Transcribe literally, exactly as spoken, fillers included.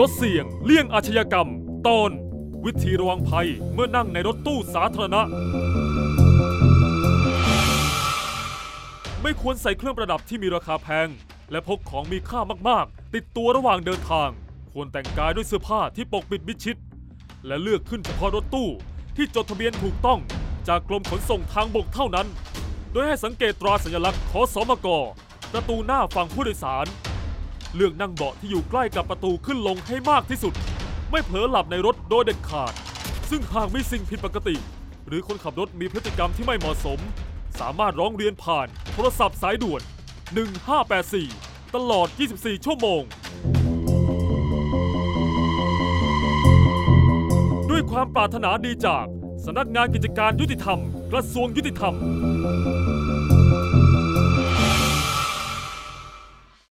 ดเสี่ยงเลี่ยงอาชญากรรมตอนวิธีระวังภัยเมื่อนั่งในรถตู้สาธารณะไม่ควรใส่เครื่องประดับที่มีราคาแพงและพกของมีค่ามากๆติดตัวระหว่างเดินทางควรแต่งกายด้วยเสื้อผ้าที่ปกปิดมิดชิดและเลือกขึ้นเฉพาะรถตู้ที่จดทะเบียนถูกต้องจากกรมขนส่งทางบกเท่านั้นโดยให้สังเกตตราสัญลักษณ์ขสมกประตูหน้าฝั่งผู้โดยสารเลือกนั่งเบาะที่อยู่ใกล้กับประตูขึ้นลงให้มากที่สุดไม่เผลอหลับในรถโดยเด็ดขาดซึ่งหากมีสิ่งผิดปกติหรือคนขับรถมีพฤติกรรมที่ไม่เหมาะสมสามารถร้องเรียนผ่านโทรศัพท์สายด่วนหนึ่งห้าแปดสี่ตลอดยี่สิบสี่ชั่วโมงด้วยความปรารถนาดีจากสำนักงานกิจการยุติธรรมกระทรวงยุติธรรม